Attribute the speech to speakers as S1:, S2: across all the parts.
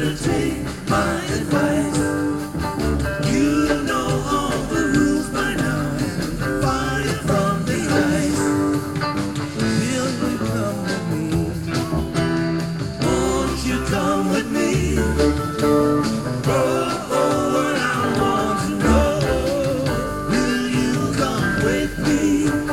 S1: to take my advice. You know all the rules by now, and fire from the ice. Will you come with me? Won't you come with me? Oh, what I want to know. Will you come with me?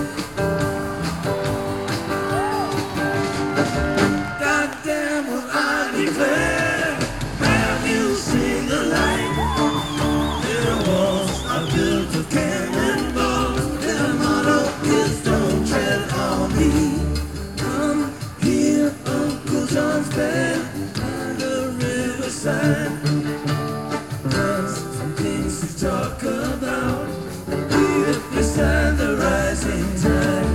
S1: Goddamn, will I declare? Have you seen the light? Their walls are built of cannonballs. Their motto is don't tread on me. Come here, Uncle John's band by the riverside. There's some things to talk about here beside the rising tide.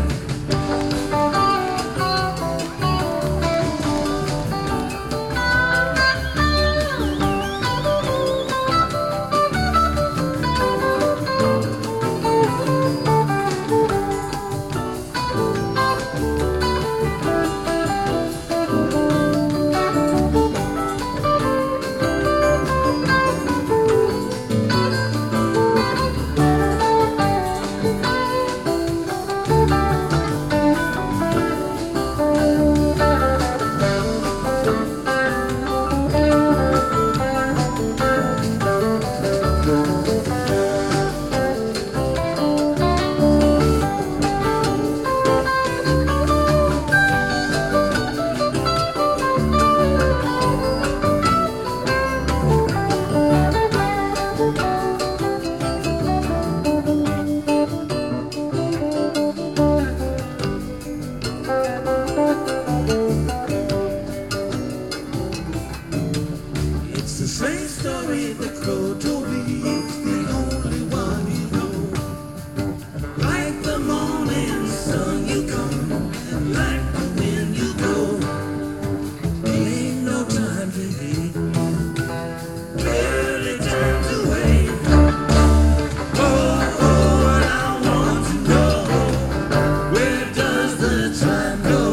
S1: It's the same story the crow told me. It's the only one you know. Like the morning sun you come, and like the wind you go. Ain't no time to hate, barely time to wait. Oh, what I want to know. Where does the time go?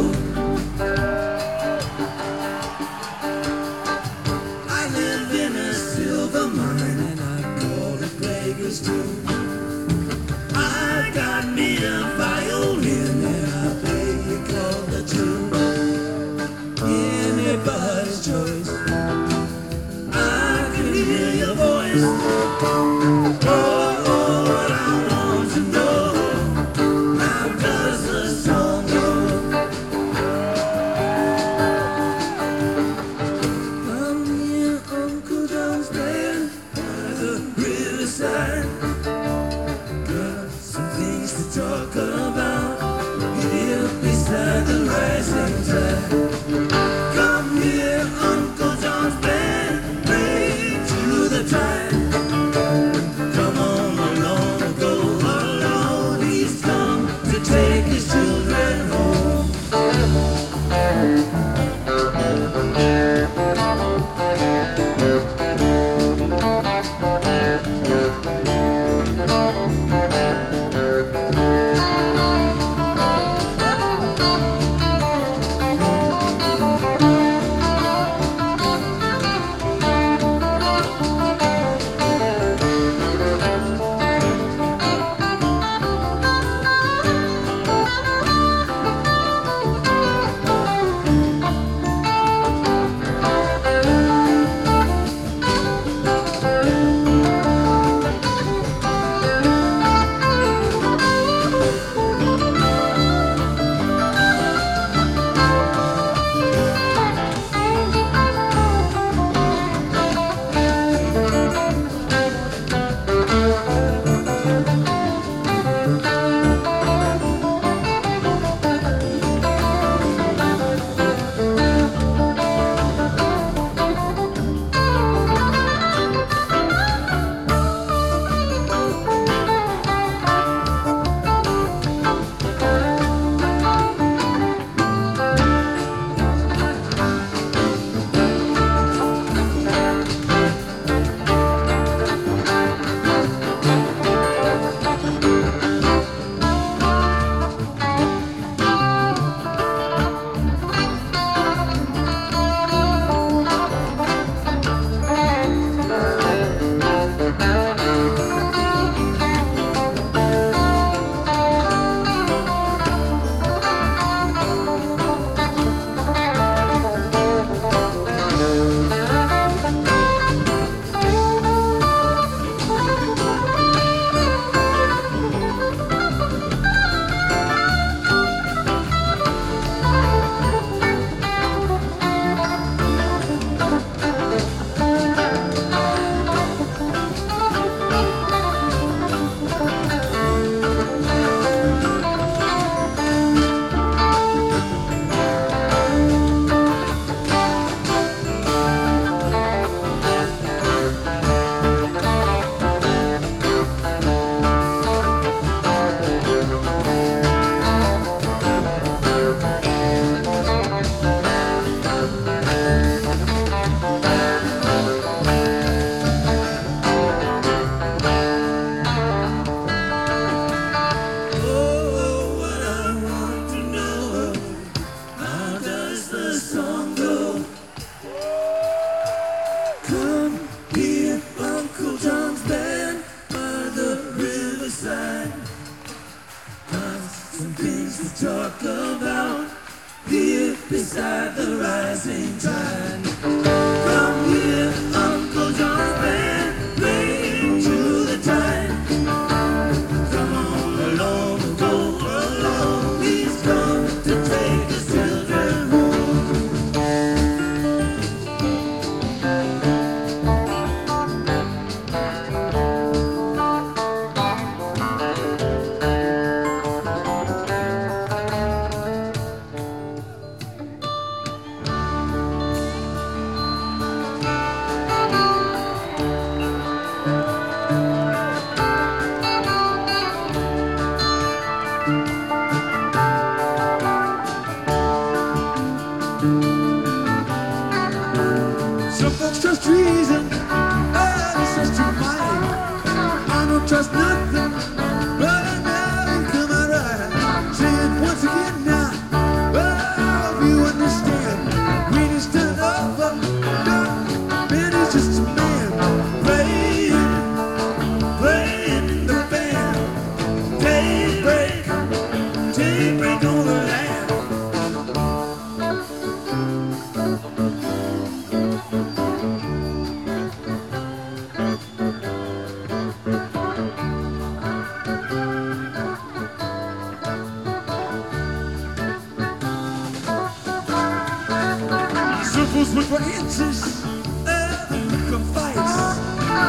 S1: I live in a silver mine, and I call it Vegas too. I got me a violin, and I play it called the tune. Anybody's choice. I can hear your voice. Oh, what I want to know. How does the song go? Come here, Uncle John's band by the riverside.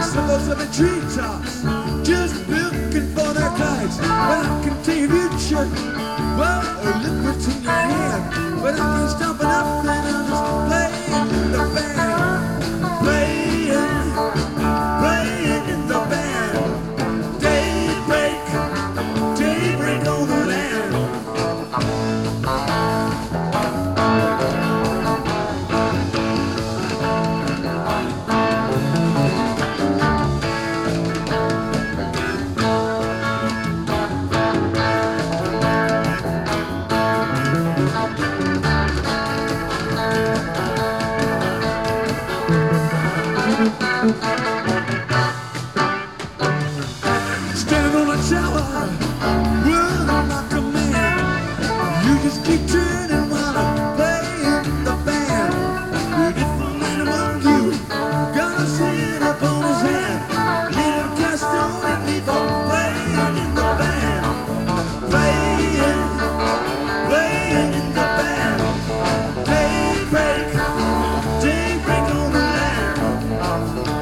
S1: Supposed to be treetops, just looking for their kites. But I can tell you future, well, look what's in your hand. But I can't stop it up and I'll just play in the band. Playing in the band. Daybreak, daybreak on the land. Standing on a tower, word my command. You just keep turning while I play in the band. But if a man among you gonna sit up on his hand, little cast on and leave for playing in the band. Playing in the band. Daybreak, daybreak on the land.